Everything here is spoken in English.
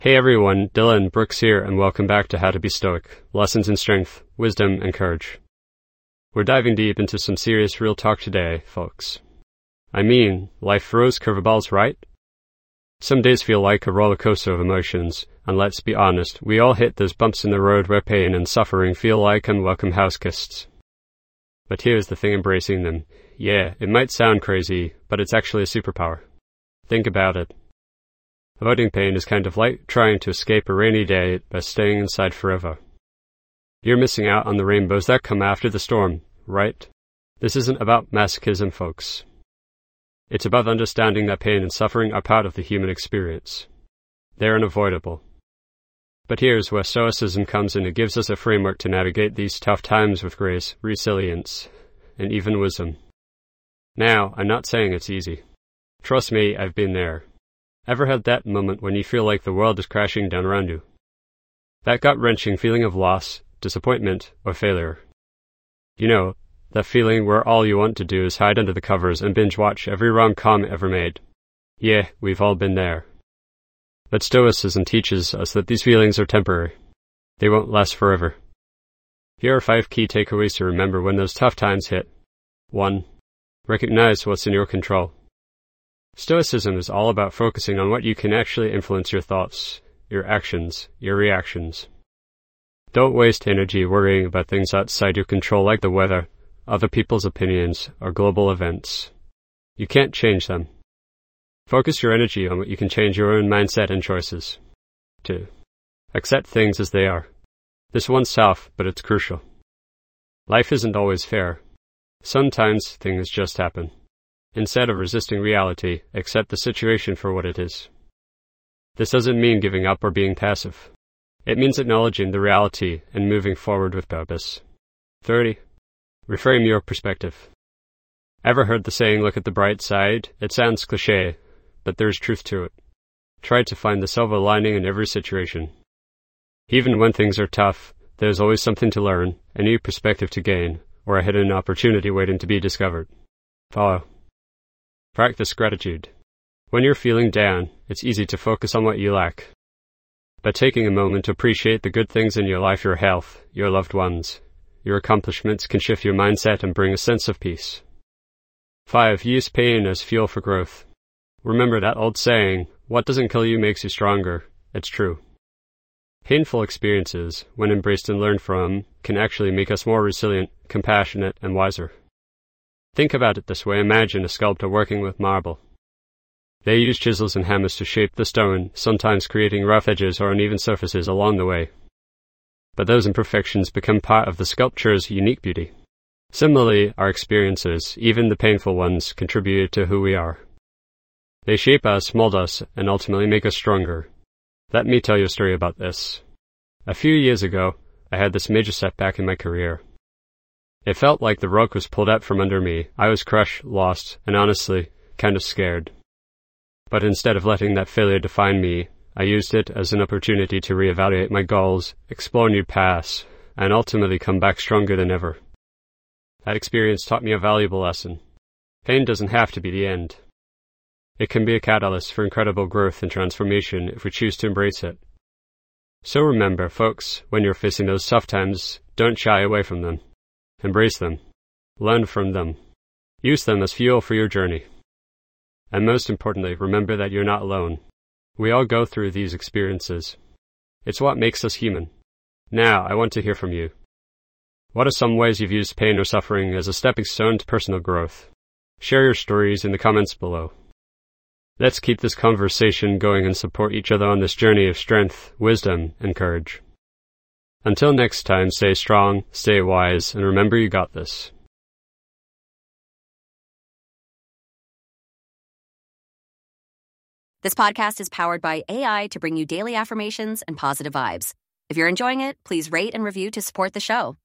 Hey everyone, Dylan Brooks here, and welcome back to How to Be Stoic, Lessons in Strength, Wisdom, and Courage. We're diving deep into some serious real talk today, folks. I mean, life throws curveballs, right? Some days feel like a roller coaster of emotions, and let's be honest, we all hit those bumps in the road where pain and suffering feel like unwelcome house guests. But here's the thing embracing them. Yeah, it might sound crazy, but it's actually a superpower. Think about it. Avoiding pain is kind of like trying to escape a rainy day by staying inside forever. You're missing out on the rainbows that come after the storm, right? This isn't about masochism, folks. It's about understanding that pain and suffering are part of the human experience. They're unavoidable. But here's where Stoicism comes in. It gives us a framework to navigate these tough times with grace, resilience, and even wisdom. Now, I'm not saying it's easy. Trust me, I've been there. Ever had that moment when you feel like the world is crashing down around you? That gut-wrenching feeling of loss, disappointment, or failure. You know, that feeling where all you want to do is hide under the covers and binge-watch every rom-com ever made. Yeah, we've all been there. But Stoicism teaches us that these feelings are temporary. They won't last forever. Here are 5 key takeaways to remember when those tough times hit. 1. Recognize what's in your control. Stoicism is all about focusing on what you can actually influence: your thoughts, your actions, your reactions. Don't waste energy worrying about things outside your control like the weather, other people's opinions, or global events. You can't change them. Focus your energy on what you can change: your own mindset and choices. 2. Accept things as they are. This one's tough, but it's crucial. Life isn't always fair. Sometimes things just happen. Instead of resisting reality, accept the situation for what it is. This doesn't mean giving up or being passive. It means acknowledging the reality and moving forward with purpose. 30. Reframe your perspective. Ever heard the saying, look at the bright side? It sounds cliché, but there's truth to it. Try to find the silver lining in every situation. Even when things are tough, there's always something to learn, a new perspective to gain, or a hidden opportunity waiting to be discovered. Follow. Practice gratitude. When you're feeling down, it's easy to focus on what you lack. But taking a moment to appreciate the good things in your life, your health, your loved ones, your accomplishments, can shift your mindset and bring a sense of peace. 5. Use pain as fuel for growth. Remember that old saying, what doesn't kill you makes you stronger. It's true. Painful experiences, when embraced and learned from, can actually make us more resilient, compassionate, and wiser. Think about it this way. Imagine a sculptor working with marble. They use chisels and hammers to shape the stone, sometimes creating rough edges or uneven surfaces along the way. But those imperfections become part of the sculpture's unique beauty. Similarly, our experiences, even the painful ones, contribute to who we are. They shape us, mold us, and ultimately make us stronger. Let me tell you a story about this. A few years ago, I had this major setback in my career. It felt like the rug was pulled out from under me. I was crushed, lost, and honestly, kind of scared. But instead of letting that failure define me, I used it as an opportunity to reevaluate my goals, explore new paths, and ultimately come back stronger than ever. That experience taught me a valuable lesson. Pain doesn't have to be the end. It can be a catalyst for incredible growth and transformation if we choose to embrace it. So remember, folks, when you're facing those tough times, don't shy away from them. Embrace them. Learn from them. Use them as fuel for your journey. And most importantly, remember that you're not alone. We all go through these experiences. It's what makes us human. Now, I want to hear from you. What are some ways you've used pain or suffering as a stepping stone to personal growth? Share your stories in the comments below. Let's keep this conversation going and support each other on this journey of strength, wisdom, and courage. Until next time, stay strong, stay wise, and remember you got this. This podcast is powered by AI to bring you daily affirmations and positive vibes. If you're enjoying it, please rate and review to support the show.